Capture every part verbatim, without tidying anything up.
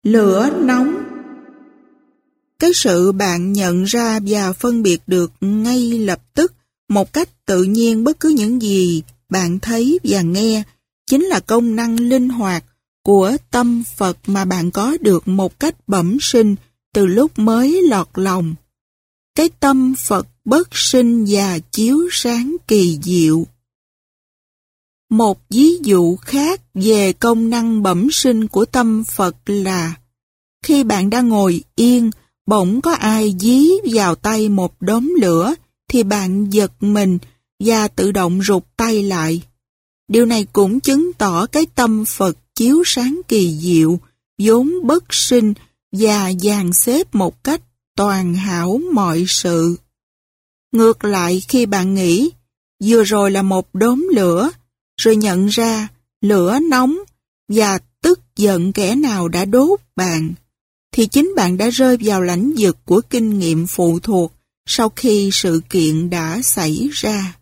Lửa nóng. Cái sự bạn nhận ra và phân biệt được ngay lập tức một cách tự nhiên bất cứ những gì bạn thấy và nghe chính là công năng linh hoạt của tâm Phật mà bạn có được một cách bẩm sinh từ lúc mới lọt lòng. Cái tâm Phật bất sinh và chiếu sáng kỳ diệu. Một ví dụ khác về công năng bẩm sinh của tâm Phật là khi bạn đang ngồi yên, bỗng có ai dí vào tay một đốm lửa thì bạn giật mình và tự động rụt tay lại. Điều này cũng chứng tỏ cái tâm Phật chiếu sáng kỳ diệu, vốn bất sinh và dàn xếp một cách toàn hảo mọi sự. Ngược lại khi bạn nghĩ, vừa rồi là một đốm lửa, rồi nhận ra lửa nóng và tức giận kẻ nào đã đốt bạn, thì chính bạn đã rơi vào lãnh vực của kinh nghiệm phụ thuộc sau khi sự kiện đã xảy ra.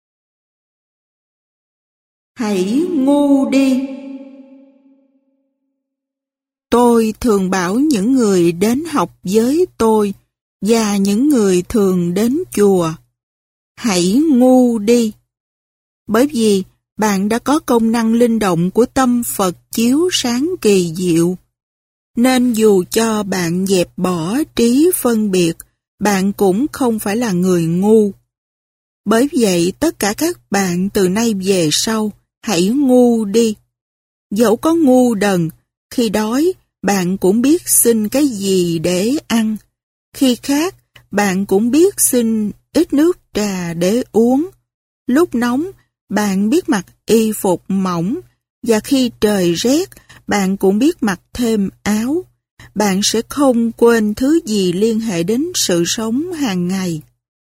Hãy ngu đi. Tôi thường bảo những người đến học với tôi và những người thường đến chùa, hãy ngu đi. Bởi vì bạn đã có công năng linh động của tâm Phật chiếu sáng kỳ diệu. Nên dù cho bạn dẹp bỏ trí phân biệt, bạn cũng không phải là người ngu. Bởi vậy tất cả các bạn từ nay về sau, hãy ngu đi. Dẫu có ngu đần, khi đói, bạn cũng biết xin cái gì để ăn. Khi khát, bạn cũng biết xin ít nước trà để uống. Lúc nóng, bạn biết mặc y phục mỏng. Và khi trời rét, bạn cũng biết mặc thêm áo. Bạn sẽ không quên thứ gì liên hệ đến sự sống hàng ngày.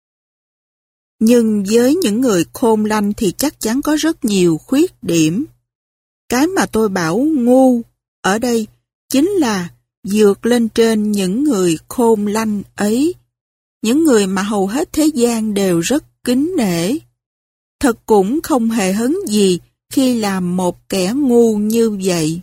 Nhưng với những người khôn lanh thì chắc chắn có rất nhiều khuyết điểm. Cái mà tôi bảo ngu ở đây chính là vượt lên trên những người khôn lanh ấy, những người mà hầu hết thế gian đều rất kính nể. Thật cũng không hề hấn gì khi làm một kẻ ngu như vậy.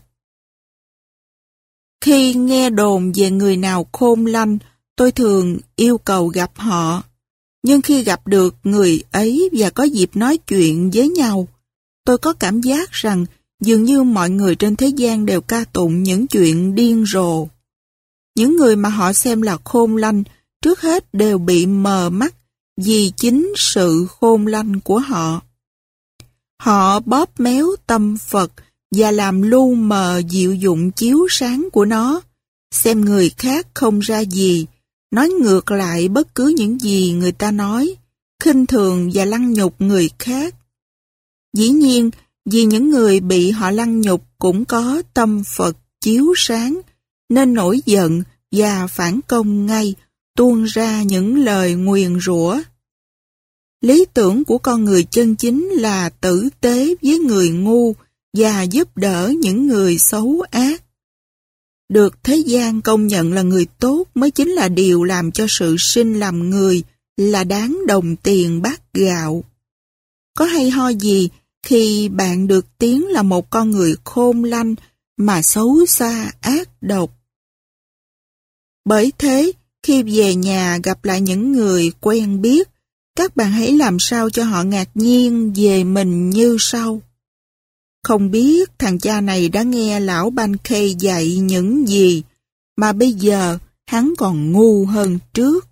Khi nghe đồn về người nào khôn lanh, tôi thường yêu cầu gặp họ. Nhưng khi gặp được người ấy và có dịp nói chuyện với nhau, tôi có cảm giác rằng dường như mọi người trên thế gian đều ca tụng những chuyện điên rồ. Những người mà họ xem là khôn lanh, trước hết đều bị mờ mắt vì chính sự khôn lanh của họ. Họ bóp méo tâm Phật và làm lu mờ diệu dụng chiếu sáng của nó, xem người khác không ra gì, nói ngược lại bất cứ những gì người ta nói, khinh thường và lăng nhục người khác. Dĩ nhiên, vì những người bị họ lăng nhục cũng có tâm Phật chiếu sáng, nên nổi giận và phản công ngay, tuôn ra những lời nguyền rủa. Lý tưởng của con người chân chính là tử tế với người ngu và giúp đỡ những người xấu ác. Được thế gian công nhận là người tốt mới chính là điều làm cho sự sinh làm người là đáng đồng tiền bát gạo. Có hay ho gì khi bạn được tiếng là một con người khôn lanh mà xấu xa ác độc? Bởi thế, khi về nhà gặp lại những người quen biết, các bạn hãy làm sao cho họ ngạc nhiên về mình như sau. Không biết thằng cha này đã nghe lão Ban Khê dạy những gì, mà bây giờ hắn còn ngu hơn trước.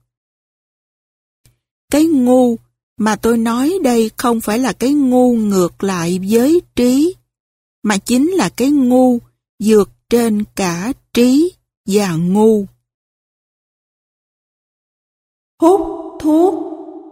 Cái ngu mà tôi nói đây không phải là cái ngu ngược lại với trí, mà chính là cái ngu vượt trên cả trí và ngu. Hút thuốc.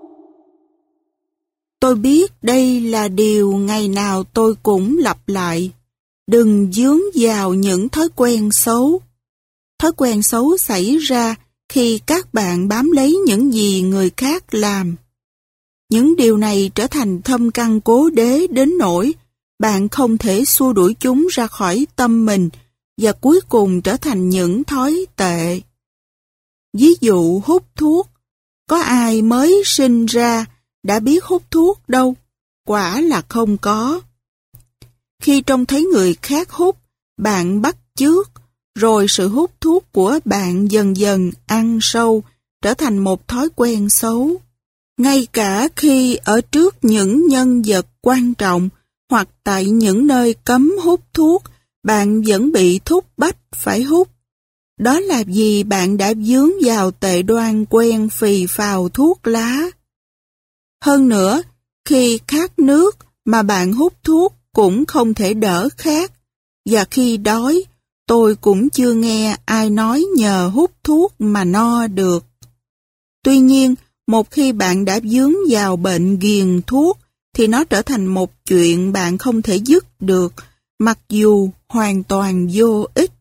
Tôi biết đây là điều ngày nào tôi cũng lặp lại. Đừng dướng vào những thói quen xấu. Thói quen xấu xảy ra khi các bạn bám lấy những gì người khác làm. Những điều này trở thành thâm căn cố đế đến nỗi bạn không thể xua đuổi chúng ra khỏi tâm mình và cuối cùng trở thành những thói tệ. Ví dụ hút thuốc, có ai mới sinh ra đã biết hút thuốc đâu, quả là không có. Khi trông thấy người khác hút, bạn bắt chước, rồi sự hút thuốc của bạn dần dần ăn sâu, trở thành một thói quen xấu. Ngay cả khi ở trước những nhân vật quan trọng hoặc tại những nơi cấm hút thuốc, bạn vẫn bị thúc bách phải hút. Đó là vì bạn đã vướng vào tệ đoan quen phì phào thuốc lá. Hơn nữa, khi khát nước mà bạn hút thuốc cũng không thể đỡ khát, và khi đói, tôi cũng chưa nghe ai nói nhờ hút thuốc mà no được. Tuy nhiên, một khi bạn đã vướng vào bệnh ghiền thuốc, thì nó trở thành một chuyện bạn không thể dứt được, mặc dù hoàn toàn vô ích.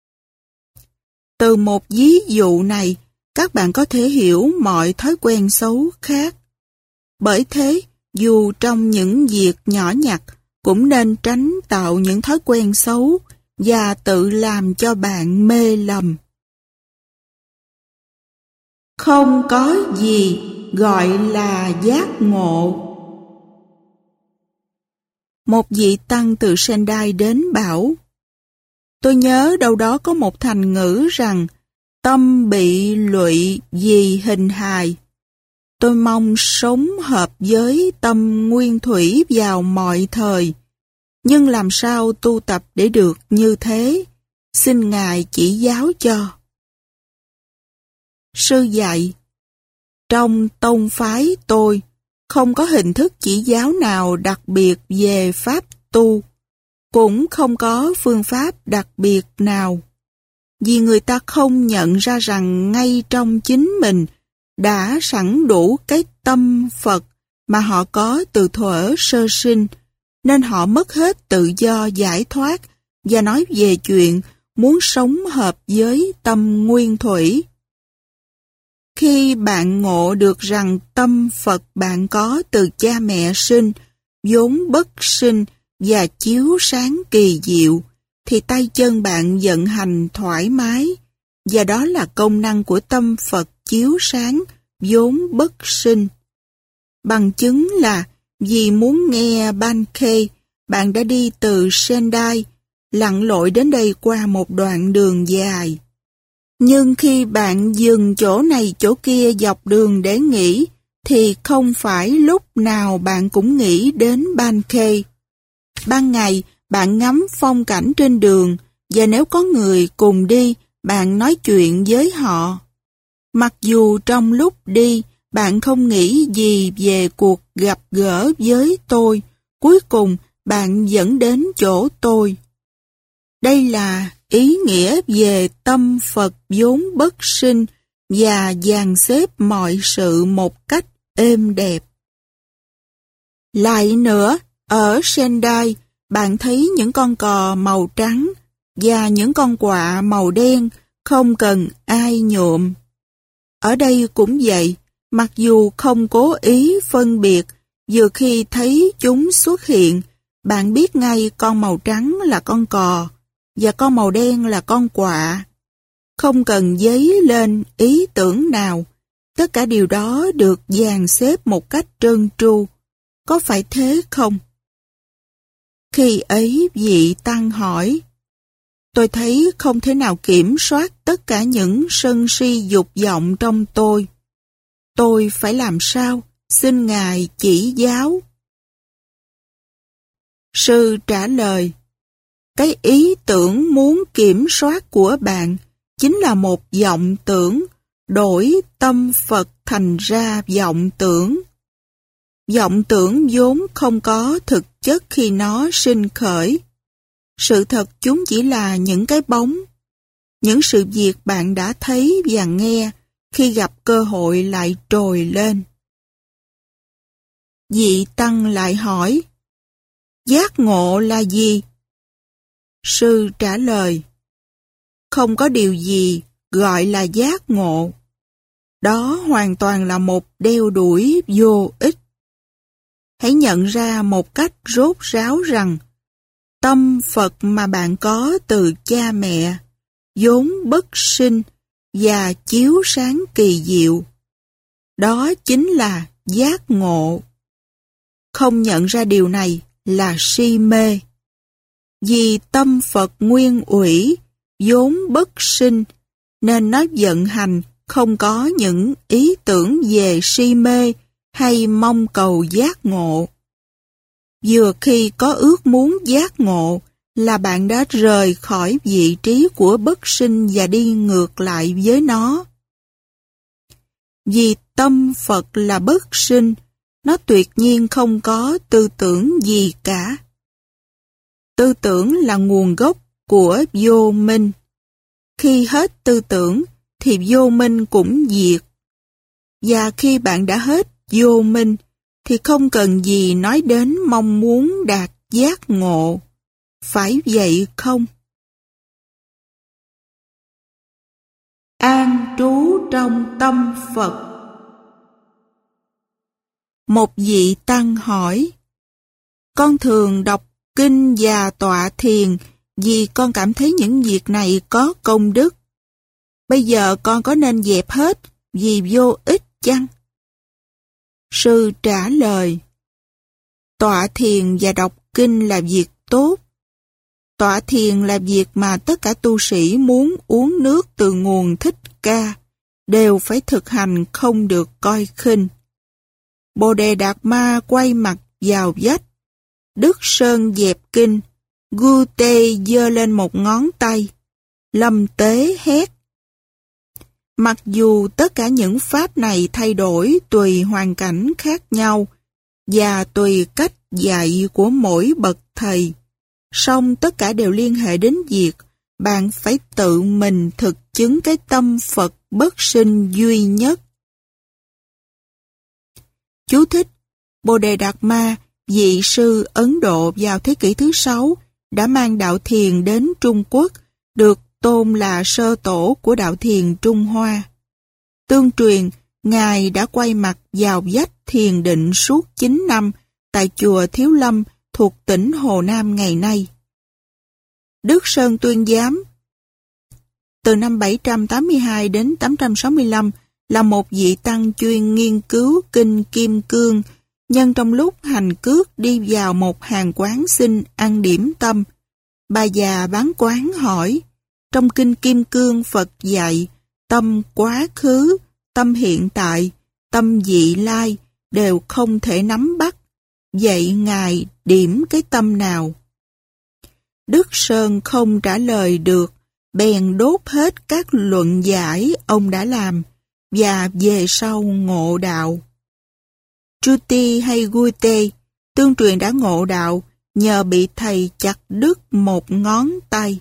Từ một ví dụ này, các bạn có thể hiểu mọi thói quen xấu khác. Bởi thế, dù trong những việc nhỏ nhặt, cũng nên tránh tạo những thói quen xấu và tự làm cho bạn mê lầm. Không có gì gọi là giác ngộ. Một vị tăng từ Sendai đến bảo: tôi nhớ đâu đó có một thành ngữ rằng tâm bị lụy vì hình hài. Tôi mong sống hợp với tâm nguyên thủy vào mọi thời. Nhưng làm sao tu tập để được như thế? Xin Ngài chỉ giáo cho. Sư dạy: trong tông phái tôi, không có hình thức chỉ giáo nào đặc biệt về pháp tu, cũng không có phương pháp đặc biệt nào. Vì người ta không nhận ra rằng ngay trong chính mình đã sẵn đủ cái tâm Phật mà họ có từ thuở sơ sinh, nên họ mất hết tự do giải thoát và nói về chuyện muốn sống hợp với tâm nguyên thủy. Khi bạn ngộ được rằng tâm Phật bạn có từ cha mẹ sinh, vốn bất sinh và chiếu sáng kỳ diệu, thì tay chân bạn vận hành thoải mái, và đó là công năng của tâm Phật chiếu sáng, vốn bất sinh. Bằng chứng là vì muốn nghe Bankei, bạn đã đi từ Sendai, lặn lội đến đây qua một đoạn đường dài. Nhưng khi bạn dừng chỗ này chỗ kia dọc đường để nghỉ, thì không phải lúc nào bạn cũng nghĩ đến Bankei. Ban ngày, bạn ngắm phong cảnh trên đường, và nếu có người cùng đi, bạn nói chuyện với họ. Mặc dù trong lúc đi, bạn không nghĩ gì về cuộc gặp gỡ với tôi, cuối cùng bạn dẫn đến chỗ tôi. Đây là ý nghĩa về tâm Phật vốn bất sinh và dàn xếp mọi sự một cách êm đẹp. Lại nữa, ở Sendai, bạn thấy những con cò màu trắng và những con quạ màu đen không cần ai nhuộm. Ở đây cũng vậy, mặc dù không cố ý phân biệt, vừa khi thấy chúng xuất hiện, bạn biết ngay con màu trắng là con cò và con màu đen là con quạ. Không cần dấy lên ý tưởng nào, tất cả điều đó được dàn xếp một cách trơn tru. Có phải thế không? Khi ấy vị tăng hỏi: tôi thấy không thể nào kiểm soát tất cả những sân si dục vọng trong tôi. Tôi phải làm sao? Xin Ngài chỉ giáo. Sư trả lời: cái ý tưởng muốn kiểm soát của bạn chính là một vọng tưởng, đổi tâm Phật thành ra vọng tưởng. Vọng tưởng vốn không có thực chất khi nó sinh khởi. Sự thật chúng chỉ là những cái bóng. Những sự việc bạn đã thấy và nghe, khi gặp cơ hội lại trồi lên. Vị tăng lại hỏi: giác ngộ là gì? Sư trả lời: không có điều gì gọi là giác ngộ. Đó hoàn toàn là một đeo đuổi vô ích. Hãy nhận ra một cách rốt ráo rằng tâm Phật mà bạn có từ cha mẹ, vốn bất sinh và chiếu sáng kỳ diệu. Đó chính là giác ngộ. Không nhận ra điều này là si mê. Vì tâm Phật nguyên ủy vốn bất sinh, nên nó vận hành không có những ý tưởng về si mê hay mong cầu giác ngộ. Vừa khi có ước muốn giác ngộ là bạn đã rời khỏi vị trí của bất sinh và đi ngược lại với nó. Vì tâm Phật là bất sinh, nó tuyệt nhiên không có tư tưởng gì cả. Tư tưởng là nguồn gốc của vô minh. Khi hết tư tưởng thì vô minh cũng diệt. Và khi bạn đã hết vô minh thì không cần gì nói đến mong muốn đạt giác ngộ. Phải vậy không? An trú trong tâm Phật. Một vị tăng hỏi: con thường đọc kinh và tọa thiền vì con cảm thấy những việc này có công đức. Bây giờ con có nên dẹp hết vì vô ích chăng? Sư trả lời: tọa thiền và đọc kinh là việc tốt. Tọa thiền là việc mà tất cả tu sĩ muốn uống nước từ nguồn Thích Ca đều phải thực hành, không được coi khinh. Bồ Đề Đạt Ma quay mặt vào vách. Đức Sơn dẹp kinh. Gu Tê giơ lên một ngón tay. Lâm Tế hét: mặc dù tất cả những pháp này thay đổi tùy hoàn cảnh khác nhau và tùy cách dạy của mỗi bậc thầy, song tất cả đều liên hệ đến việc bạn phải tự mình thực chứng cái tâm Phật bất sinh duy nhất. Chú thích: Bồ Đề Đạt Ma, vị sư Ấn Độ vào thế kỷ thứ sáu, đã mang đạo thiền đến Trung Quốc, được tôn là sơ tổ của đạo thiền Trung Hoa. Tương truyền, Ngài đã quay mặt vào vách thiền định suốt chín năm tại chùa Thiếu Lâm thuộc tỉnh Hồ Nam ngày nay. Đức Sơn Tuyên Giám từ năm bảy trăm tám mươi hai đến tám trăm sáu mươi lăm là một vị tăng chuyên nghiên cứu kinh Kim Cương, nhân trong lúc hành cước đi vào một hàng quán xin ăn điểm tâm. Bà già bán quán hỏi: trong kinh Kim Cương Phật dạy tâm quá khứ, tâm hiện tại, tâm vị lai đều không thể nắm bắt. Vậy Ngài điểm cái tâm nào? Đức Sơn không trả lời được, bèn đốt hết các luận giải ông đã làm và về sau ngộ đạo. Truti hay Guite tương truyền đã ngộ đạo nhờ bị thầy chặt đứt một ngón tay.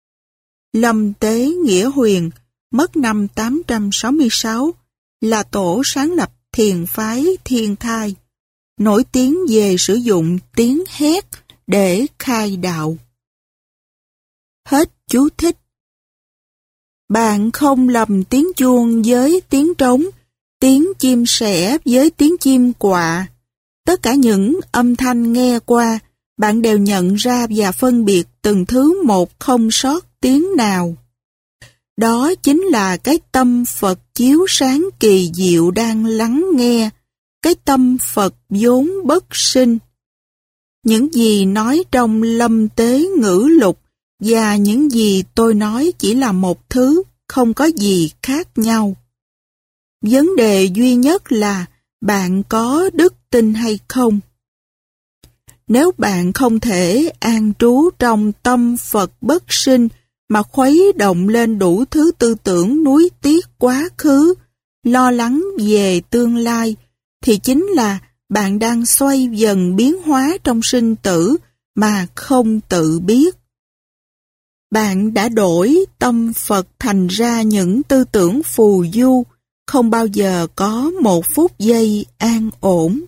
Lâm Tế Nghĩa Huyền mất năm tám trăm sáu mươi sáu, là tổ sáng lập thiền phái Thiên Thai, nổi tiếng về sử dụng tiếng hét để khai đạo. Hết chú thích. Bạn không lầm tiếng chuông với tiếng trống, tiếng chim sẻ với tiếng chim quạ. Tất cả những âm thanh nghe qua, bạn đều nhận ra và phân biệt từng thứ một không sót tiếng nào. Đó chính là cái tâm Phật chiếu sáng kỳ diệu đang lắng nghe, cái tâm Phật vốn bất sinh. Những gì nói trong Lâm Tế Ngữ Lục và những gì tôi nói chỉ là một thứ, không có gì khác nhau. Vấn đề duy nhất là bạn có đức tin hay không. Nếu bạn không thể an trú trong tâm Phật bất sinh mà khuấy động lên đủ thứ tư tưởng nuối tiếc quá khứ, lo lắng về tương lai, thì chính là bạn đang xoay dần biến hóa trong sinh tử mà không tự biết. Bạn đã đổi tâm Phật thành ra những tư tưởng phù du, không bao giờ có một phút giây an ổn.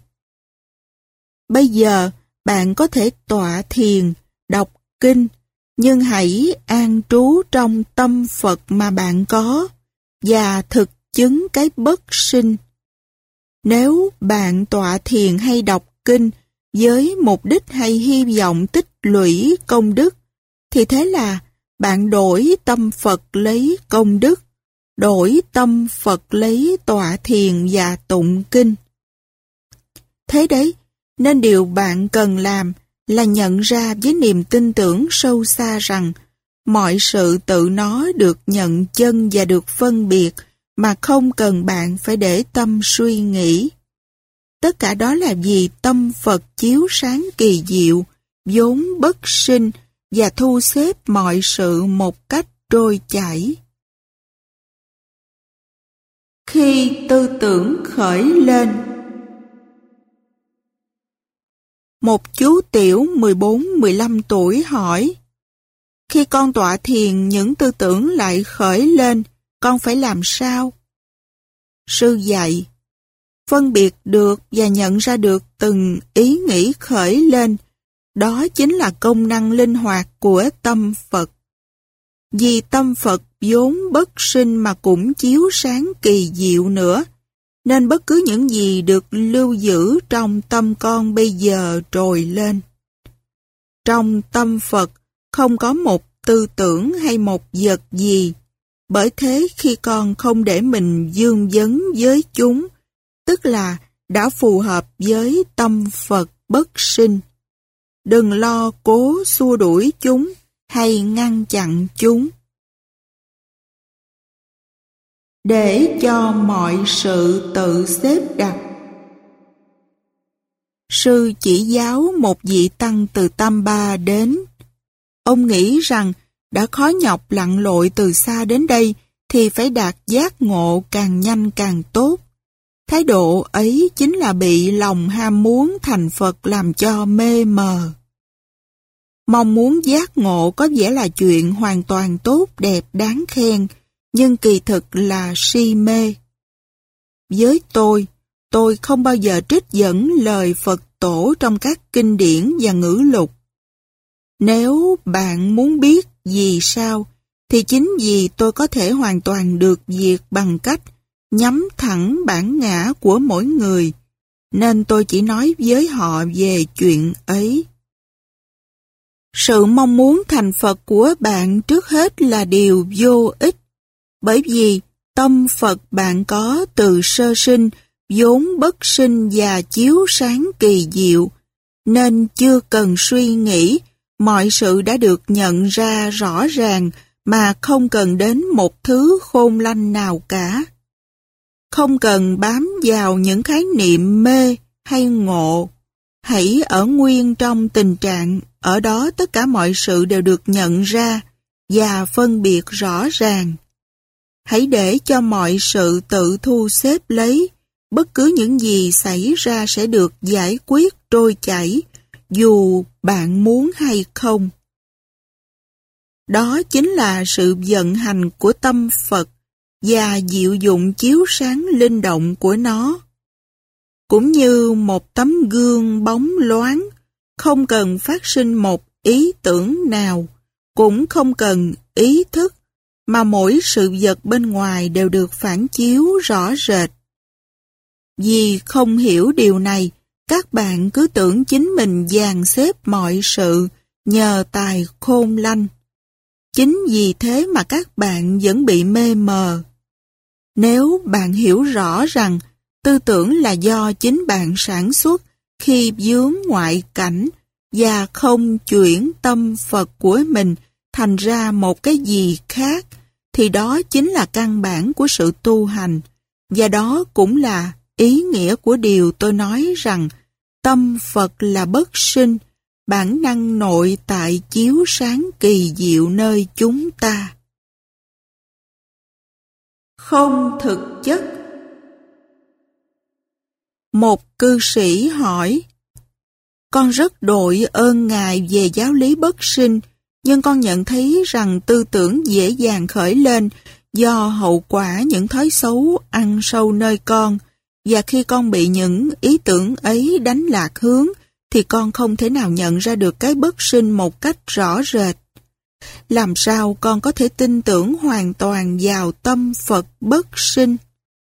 Bây giờ, bạn có thể tọa thiền, đọc kinh, nhưng hãy an trú trong tâm Phật mà bạn có, và thực chứng cái bất sinh. Nếu bạn tọa thiền hay đọc kinh với mục đích hay hy vọng tích lũy công đức, thì thế là bạn đổi tâm Phật lấy công đức, đổi tâm Phật lấy tọa thiền và tụng kinh. Thế đấy, nên điều bạn cần làm là nhận ra với niềm tin tưởng sâu xa rằng mọi sự tự nó được nhận chân và được phân biệt mà không cần bạn phải để tâm suy nghĩ. Tất cả đó là vì tâm Phật chiếu sáng kỳ diệu, vốn bất sinh và thu xếp mọi sự một cách trôi chảy. Khi tư tưởng khởi lên. Một chú tiểu mười bốn mười lăm tuổi hỏi: khi con tọa thiền những tư tưởng lại khởi lên, con phải làm sao? Sư dạy: phân biệt được và nhận ra được từng ý nghĩ khởi lên, đó chính là công năng linh hoạt của tâm Phật. Vì tâm Phật vốn bất sinh mà cũng chiếu sáng kỳ diệu nữa, nên bất cứ những gì được lưu giữ trong tâm con bây giờ trồi lên. Trong tâm Phật không có một tư tưởng hay một vật gì, bởi thế khi con không để mình dương vấn với chúng, tức là đã phù hợp với tâm Phật bất sinh. Đừng lo cố xua đuổi chúng hay ngăn chặn chúng. Để cho mọi sự tự xếp đặt. Sư chỉ giáo một vị tăng từ Tam Ba đến. Ông nghĩ rằng đã khó nhọc lặn lội từ xa đến đây thì phải đạt giác ngộ càng nhanh càng tốt. Thái độ ấy chính là bị lòng ham muốn thành Phật làm cho mê mờ. Mong muốn giác ngộ có vẻ là chuyện hoàn toàn tốt đẹp đáng khen, nhưng kỳ thực là si mê. Với tôi, tôi không bao giờ trích dẫn lời Phật tổ trong các kinh điển và ngữ lục. Nếu bạn muốn biết vì sao, thì chính vì tôi có thể hoàn toàn được diệt bằng cách nhắm thẳng bản ngã của mỗi người, nên tôi chỉ nói với họ về chuyện ấy. Sự mong muốn thành Phật của bạn trước hết là điều vô ích, bởi vì tâm Phật bạn có từ sơ sinh, vốn bất sinh và chiếu sáng kỳ diệu, nên chưa cần suy nghĩ, mọi sự đã được nhận ra rõ ràng mà không cần đến một thứ khôn lanh nào cả. Không cần bám vào những khái niệm mê hay ngộ. Hãy ở nguyên trong tình trạng, ở đó tất cả mọi sự đều được nhận ra và phân biệt rõ ràng. Hãy để cho mọi sự tự thu xếp lấy, bất cứ những gì xảy ra sẽ được giải quyết trôi chảy, dù bạn muốn hay không. Đó chính là sự vận hành của tâm Phật và diệu dụng chiếu sáng linh động của nó. Cũng như một tấm gương bóng loáng, không cần phát sinh một ý tưởng nào, cũng không cần ý thức, mà mỗi sự vật bên ngoài đều được phản chiếu rõ rệt. Vì không hiểu điều này, các bạn cứ tưởng chính mình dàn xếp mọi sự nhờ tài khôn lanh. Chính vì thế mà các bạn vẫn bị mê mờ. Nếu bạn hiểu rõ rằng tư tưởng là do chính bạn sản xuất khi vướng ngoại cảnh và không chuyển tâm Phật của mình thành ra một cái gì khác, thì đó chính là căn bản của sự tu hành, và đó cũng là ý nghĩa của điều tôi nói rằng tâm Phật là bất sinh, bản năng nội tại chiếu sáng kỳ diệu nơi chúng ta. Không thực chất. Một cư sĩ hỏi: con rất đội ơn Ngài về giáo lý bất sinh, nhưng con nhận thấy rằng tư tưởng dễ dàng khởi lên do hậu quả những thói xấu ăn sâu nơi con, và khi con bị những ý tưởng ấy đánh lạc hướng, thì con không thể nào nhận ra được cái bất sinh một cách rõ rệt. Làm sao con có thể tin tưởng hoàn toàn vào tâm Phật bất sinh?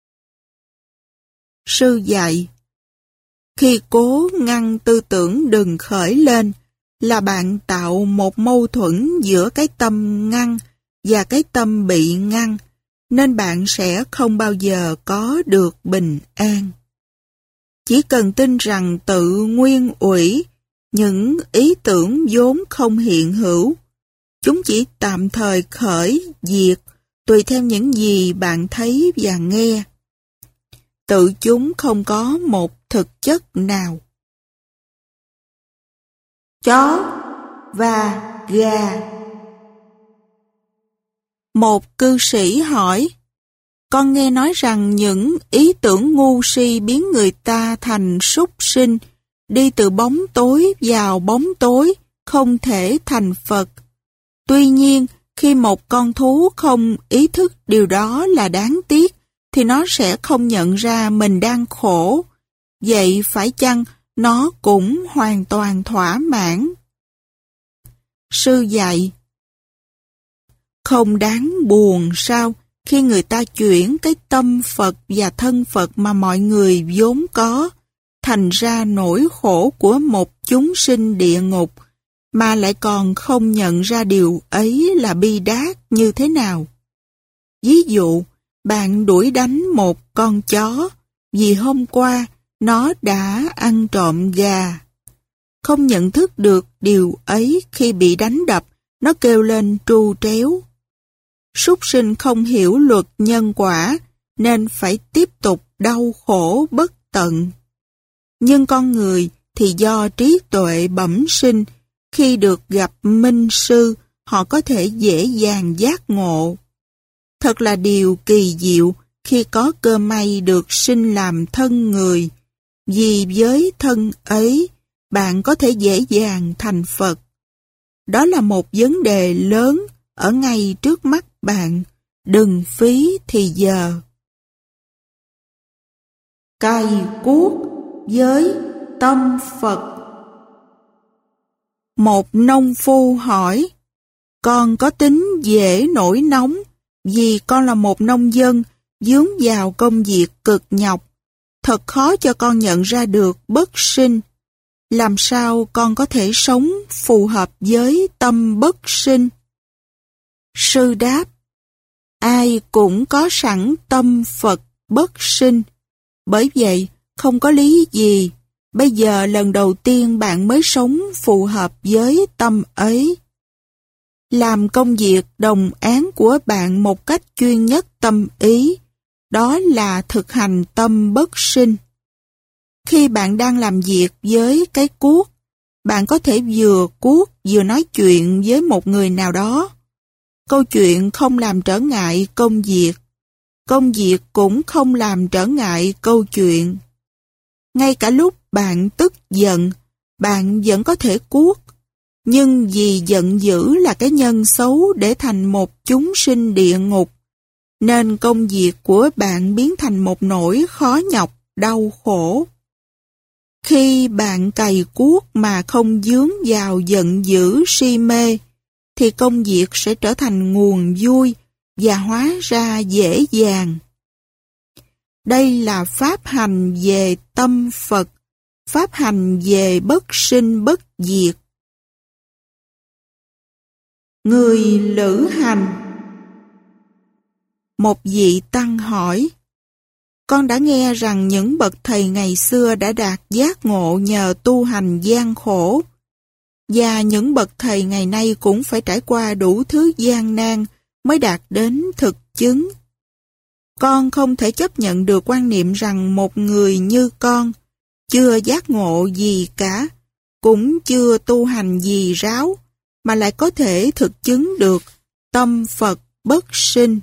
Sư dạy: khi cố ngăn tư tưởng đừng khởi lên, là bạn tạo một mâu thuẫn giữa cái tâm ngăn và cái tâm bị ngăn, nên bạn sẽ không bao giờ có được bình an. Chỉ cần tin rằng tự nguyên ủy, những ý tưởng vốn không hiện hữu, Chúng chỉ tạm thời khởi diệt, tùy theo những gì bạn thấy và nghe. Tự chúng không có một thực chất nào. Chó và gà. Một cư sĩ hỏi, con nghe nói rằng những ý tưởng ngu si biến người ta thành súc sinh, đi từ bóng tối vào bóng tối, không thể thành Phật. Tuy nhiên, khi một con thú không ý thức điều đó là đáng tiếc, thì nó sẽ không nhận ra mình đang khổ. Vậy phải chăng nó cũng hoàn toàn thỏa mãn? Sư dạy, không đáng buồn sao khi người ta chuyển cái tâm Phật và thân Phật mà mọi người vốn có, thành ra nỗi khổ của một chúng sinh địa ngục, mà lại còn không nhận ra điều ấy là bi đát như thế nào. Ví dụ, bạn đuổi đánh một con chó vì hôm qua nó đã ăn trộm gà. Không nhận thức được điều ấy khi bị đánh đập, nó kêu lên tru tréo. Súc sinh không hiểu luật nhân quả nên phải tiếp tục đau khổ bất tận. Nhưng con người thì do trí tuệ bẩm sinh, khi được gặp minh sư, họ có thể dễ dàng giác ngộ. Thật là điều kỳ diệu khi có cơ may được sinh làm thân người, vì với thân ấy, bạn có thể dễ dàng thành Phật. Đó là một vấn đề lớn ở ngay trước mắt bạn, đừng phí thì giờ. Cày cuốc với tâm Phật. Một nông phu hỏi, con có tính dễ nổi nóng vì con là một nông dân vướng vào công việc cực nhọc. Thật khó cho con nhận ra được bất sinh. Làm sao con có thể sống phù hợp với tâm bất sinh? Sư đáp, ai cũng có sẵn tâm Phật bất sinh. Bởi vậy, không có lý gì. Bây giờ lần đầu tiên bạn mới sống phù hợp với tâm ấy. Làm công việc đồng án của bạn một cách chuyên nhất tâm ý. Đó là thực hành tâm bất sinh. Khi bạn đang làm việc với cái cuốc, bạn có thể vừa cuốc vừa nói chuyện với một người nào đó. Câu chuyện không làm trở ngại công việc. Công việc cũng không làm trở ngại câu chuyện. Ngay cả lúc bạn tức giận, bạn vẫn có thể cuốc. Nhưng vì giận dữ là cái nhân xấu để thành một chúng sinh địa ngục, nên công việc của bạn biến thành một nỗi khó nhọc, đau khổ. Khi bạn cày cuốc mà không dướng vào giận dữ si mê, thì công việc sẽ trở thành nguồn vui và hóa ra dễ dàng. Đây là pháp hành về tâm Phật, pháp hành về bất sinh bất diệt. Người lữ hành. Một vị tăng hỏi, con đã nghe rằng những bậc thầy ngày xưa đã đạt giác ngộ nhờ tu hành gian khổ, và những bậc thầy ngày nay cũng phải trải qua đủ thứ gian nan mới đạt đến thực chứng. Con không thể chấp nhận được quan niệm rằng một người như con, chưa giác ngộ gì cả, cũng chưa tu hành gì ráo, mà lại có thể thực chứng được tâm Phật bất sinh.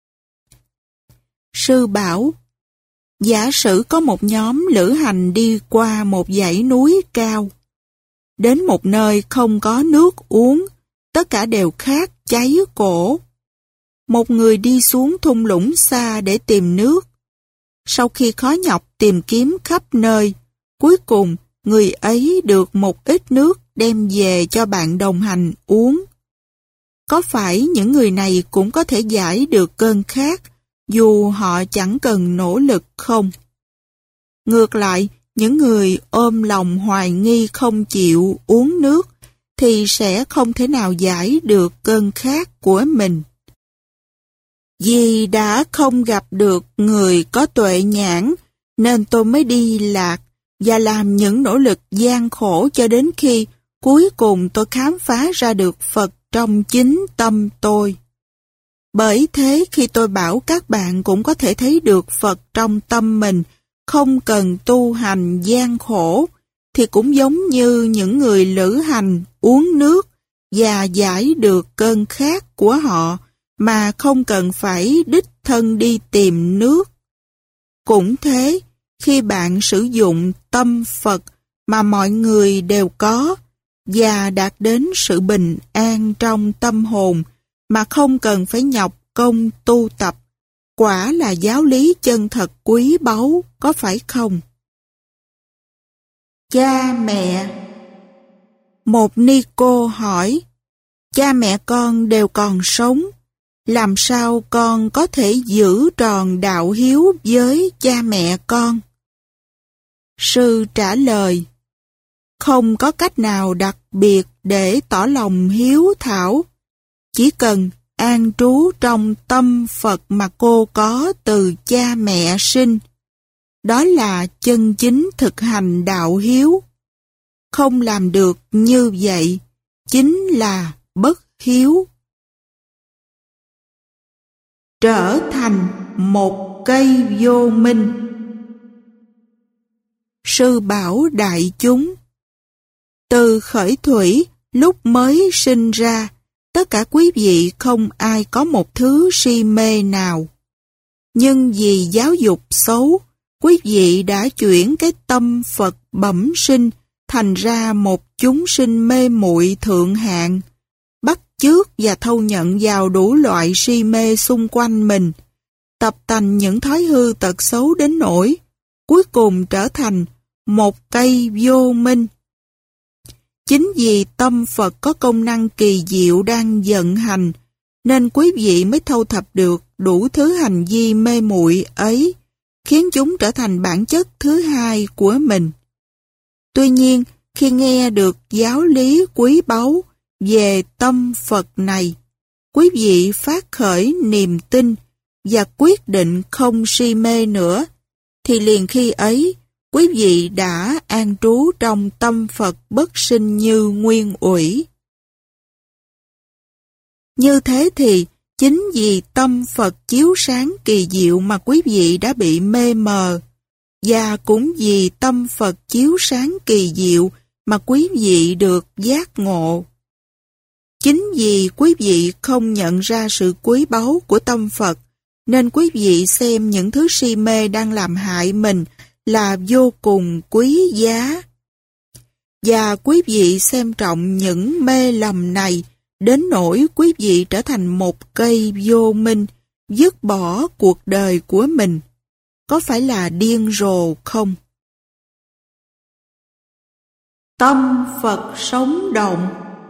Sư bảo, giả sử có một nhóm lữ hành đi qua một dãy núi cao. Đến một nơi không có nước uống, tất cả đều khát cháy cổ. Một người đi xuống thung lũng xa để tìm nước. Sau khi khó nhọc tìm kiếm khắp nơi, cuối cùng người ấy được một ít nước đem về cho bạn đồng hành uống. Có phải những người này cũng có thể giải được cơn khát, dù họ chẳng cần nỗ lực không? Ngược lại, những người ôm lòng hoài nghi không chịu uống nước, thì sẽ không thể nào giải được cơn khát của mình. Vì đã không gặp được người có tuệ nhãn, nên tôi mới đi lạc và làm những nỗ lực gian khổ cho đến khi cuối cùng tôi khám phá ra được Phật trong chính tâm tôi. Bởi thế khi tôi bảo các bạn cũng có thể thấy được Phật trong tâm mình, không cần tu hành gian khổ, thì cũng giống như những người lữ hành uống nước và giải được cơn khát của họ mà không cần phải đích thân đi tìm nước. Cũng thế, khi bạn sử dụng tâm Phật mà mọi người đều có và đạt đến sự bình an trong tâm hồn mà không cần phải nhọc công tu tập, quả là giáo lý chân thật quý báu, có phải không? Cha mẹ. Một ni cô hỏi, cha mẹ con đều còn sống, làm sao con có thể giữ tròn đạo hiếu với cha mẹ con? Sư trả lời, không có cách nào đặc biệt để tỏ lòng hiếu thảo, chỉ cần an trú trong tâm Phật mà cô có từ cha mẹ sinh. Đó là chân chính thực hành đạo hiếu. Không làm được như vậy, chính là bất hiếu. Trở thành một cây vô minh. Sư bảo đại chúng, từ khởi thủy, lúc mới sinh ra, tất cả quý vị không ai có một thứ si mê nào. Nhưng vì giáo dục xấu, quý vị đã chuyển cái tâm Phật bẩm sinh thành ra một chúng sinh mê muội thượng hạng, bắt chước và thâu nhận vào đủ loại si mê xung quanh mình, tập tành những thói hư tật xấu đến nỗi, cuối cùng trở thành một cây vô minh. Chính vì tâm Phật có công năng kỳ diệu đang vận hành, nên quý vị mới thâu thập được đủ thứ hành vi mê muội ấy, khiến chúng trở thành bản chất thứ hai của mình. Tuy nhiên, khi nghe được giáo lý quý báu về tâm Phật này, quý vị phát khởi niềm tin và quyết định không si mê nữa, thì liền khi ấy, quý vị đã an trú trong tâm Phật bất sinh như nguyên ủy. Như thế thì, chính vì tâm Phật chiếu sáng kỳ diệu mà quý vị đã bị mê mờ, và cũng vì tâm Phật chiếu sáng kỳ diệu mà quý vị được giác ngộ. Chính vì quý vị không nhận ra sự quý báu của tâm Phật, nên quý vị xem những thứ si mê đang làm hại mình là vô cùng quý giá. Và quý vị xem trọng những mê lầm này đến nỗi quý vị trở thành một cây vô minh, dứt bỏ cuộc đời của mình. Có phải là điên rồ không? Tâm Phật sống động.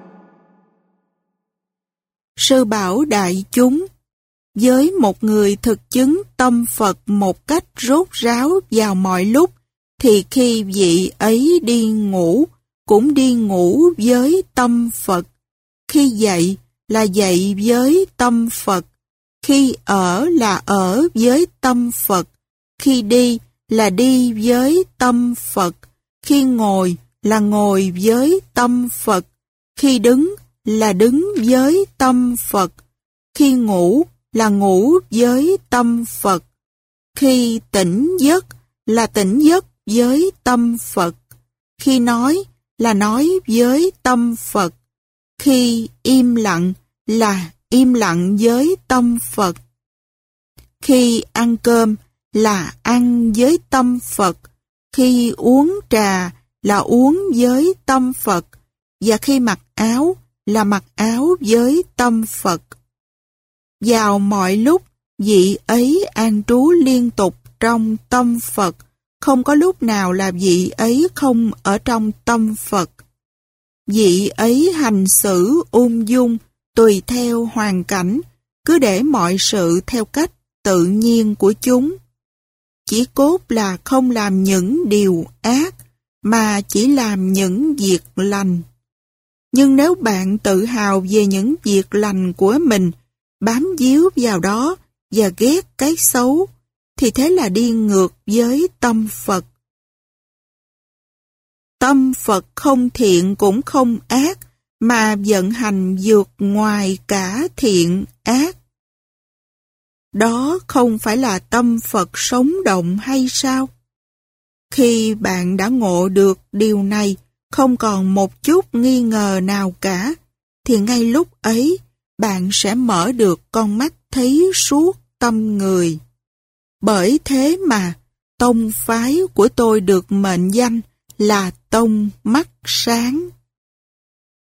Sư bảo đại chúng, với một người thực chứng tâm Phật một cách rốt ráo vào mọi lúc, thì khi vị ấy đi ngủ, cũng đi ngủ với tâm Phật. Khi dậy là dậy với tâm Phật. Khi ở là ở với tâm Phật. Khi đi là đi với tâm Phật. Khi ngồi là ngồi với tâm Phật. Khi đứng là đứng với tâm Phật. Khi ngủ là ngủ với tâm Phật. Khi tỉnh giấc là tỉnh giấc với tâm Phật. Khi nói là nói với tâm Phật. Khi im lặng là im lặng với tâm Phật. Khi ăn cơm là ăn với tâm Phật. Khi uống trà là uống với tâm Phật. Và khi mặc áo là mặc áo với tâm Phật. Vào mọi lúc, vị ấy an trú liên tục trong tâm Phật, không có lúc nào là vị ấy không ở trong tâm Phật. Vị ấy hành xử ung dung, tùy theo hoàn cảnh, cứ để mọi sự theo cách tự nhiên của chúng. Chỉ cốt là không làm những điều ác, mà chỉ làm những việc lành. Nhưng nếu bạn tự hào về những việc lành của mình, bám víu vào đó và ghét cái xấu, thì thế là đi ngược với tâm Phật. Tâm Phật không thiện cũng không ác, mà vận hành vượt ngoài cả thiện ác. Đó không phải là tâm Phật sống động hay sao? Khi bạn đã ngộ được điều này, không còn một chút nghi ngờ nào cả, thì ngay lúc ấy, bạn sẽ mở được con mắt thấy suốt tâm người. Bởi thế mà, tông phái của tôi được mệnh danh là tông mắt sáng.